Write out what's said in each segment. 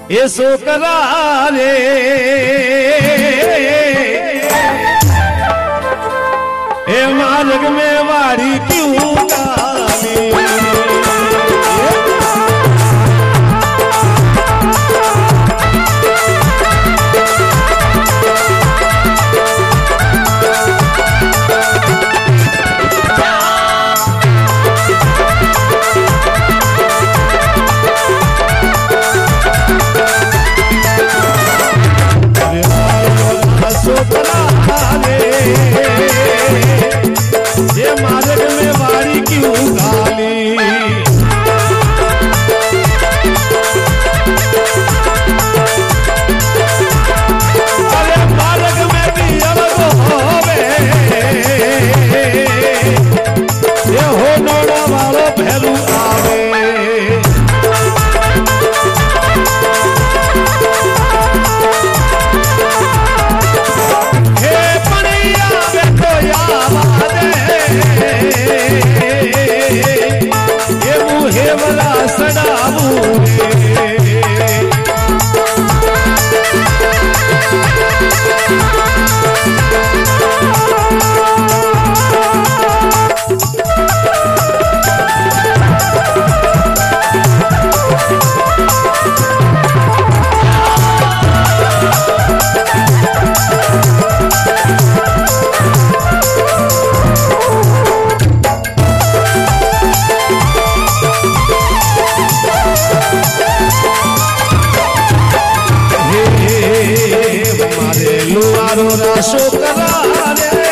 ये सोकरा रे ए मार्ग में वारी क्यों काली ये मार्ग में वारी क्यों काली अरे मार्ग में भी अलग होवे ये हो नोड़ा वालो भैरू आवे हेवला सडाबू सोकरा रे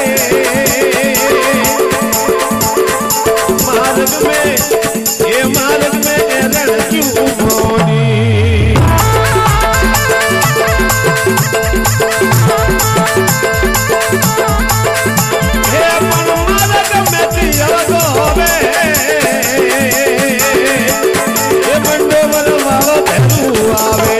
मार्ग में ये मार्ग में एरण क्यों मोड़ी हे मन मार्ग में दिया गोवे ये बंडो बल वालो भैरू आवे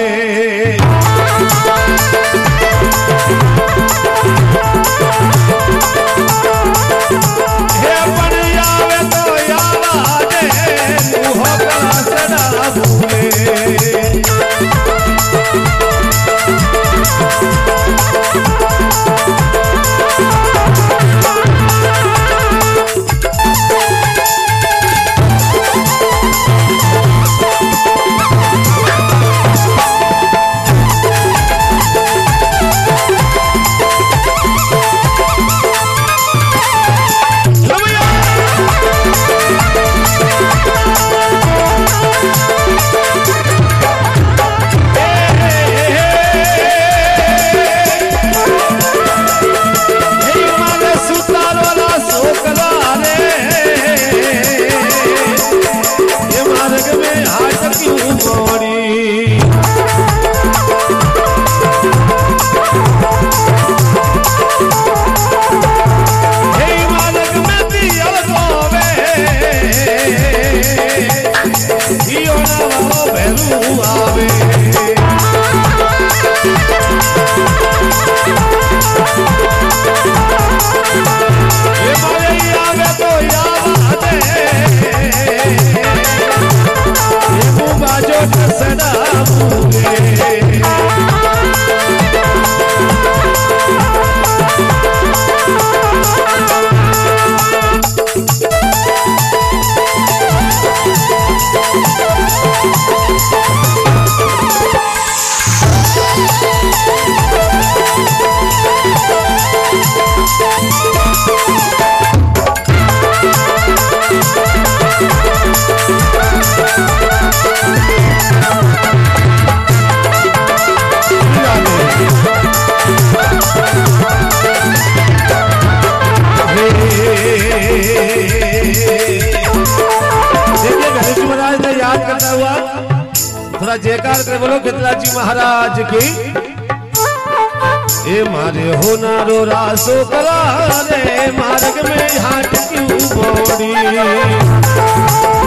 थोड़ा जयकार कर बोलो खितलाजी महाराज की ए मारे हो नारो रासो कला रे मार्ग में हाथ क्यों बोड़ी